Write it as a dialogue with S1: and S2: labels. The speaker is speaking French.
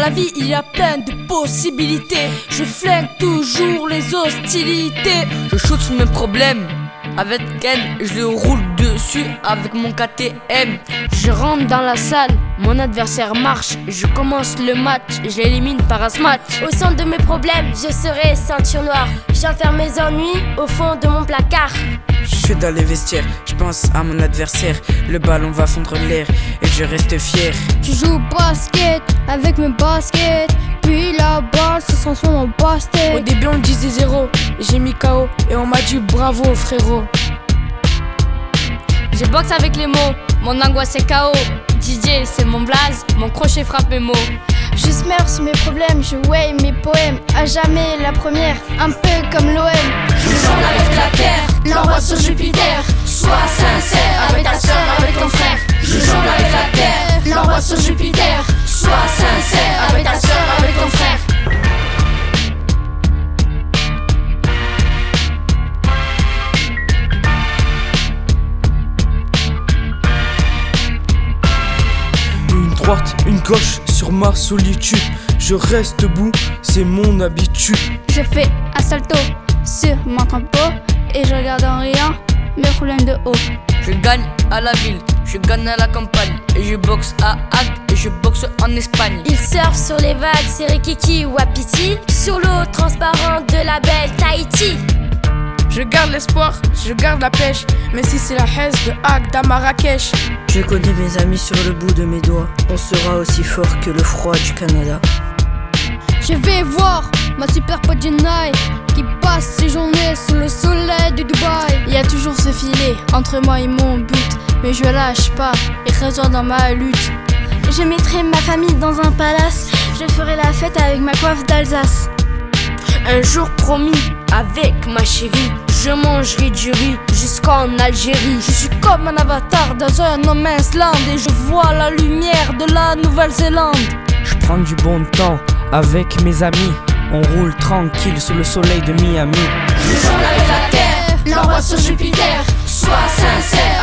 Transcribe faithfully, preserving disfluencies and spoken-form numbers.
S1: la vie il y a plein de possibilités. Je flingue toujours les hostilités. Je shoot sur mes problèmes avec Ken, je le roule dessus avec mon K T M.
S2: Je rentre dans la salle, mon adversaire marche. Je commence le match, je l'élimine par un smash.
S3: Au centre de mes problèmes, je serai ceinture noire. J'enferme mes ennuis au fond de mon placard.
S4: Je suis dans les vestiaires, je pense à mon adversaire. Le ballon va fondre l'air et je reste fier.
S5: Je joue au basket avec mes baskets, puis la balle se transforme en basket.
S1: Au début on disait zéro, j'ai mis K O et on m'a dit bravo frérot.
S2: Je boxe avec les mots, mon angoisse est K O. D J c'est mon blaze, mon crochet frappe mes mots.
S5: Je smurf sur mes problèmes, je weigh mes poèmes. À jamais la première, un peu comme l'O M.
S1: Je jongle avec la terre, l'envoie sur Jupiter. Sois sincère avec ta soeur, avec ton frère. Je jongle avec la terre, l'envoie sur Jupiter. Sois sincère avec ta soeur, avec ton frère.
S6: Une droite, une gauche sur ma solitude. Je reste debout, c'est mon habitude.
S5: Je fais un salto sur mon tempo et je regarde en riant mes problèmes de haut.
S1: Je gagne à la ville, je gagne à la campagne. Et je boxe à Hague et je boxe en Espagne.
S3: Il surfe sur les vagues, c'est Rikiki ou Wapiti. Sur l'eau transparente de la belle Tahiti.
S1: Je garde l'espoir, je garde la pêche. Mais si c'est la haise de Hague à Marrakech.
S4: Je connais mes amis sur le bout de mes doigts. On sera aussi fort que le froid du Canada.
S5: Je vais voir ma super pote Jenai qui passe ses journées sous le soleil de Dubaï.
S2: Il y a toujours ce filet entre moi et mon but, mais je lâche pas et résors dans ma lutte.
S3: Je mettrai ma famille dans un palace. Je ferai la fête avec ma coiffe d'Alsace.
S2: Un jour promis, avec ma chérie, je mangerai du riz jusqu'en Algérie.
S1: Je suis comme un avatar dans un no man's land et je vois la lumière de la Nouvelle-Zélande.
S6: Je prends du bon temps avec mes amis. On roule tranquille sous le soleil de Miami.
S1: Je jongle avec la terre, l'envoie sur Jupiter. Sois sincère